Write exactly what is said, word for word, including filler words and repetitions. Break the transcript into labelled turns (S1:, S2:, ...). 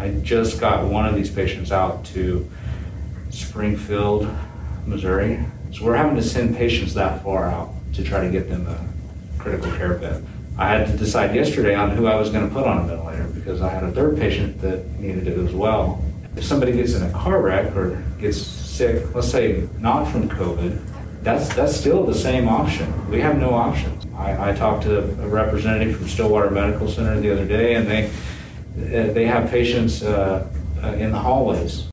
S1: I just got one of these patients out to Springfield, Missouri. So we're having to send patients that far out to try to get them a critical care bed. I had to decide yesterday on who I was going to put on a ventilator because I had a third patient that needed it as well. If somebody gets in a car wreck or gets sick, let's say not from COVID, that's that's still the same option. We have no options. I, I talked to a representative from Stillwater Medical Center the other day, and they they have patients uh, uh, in the hallways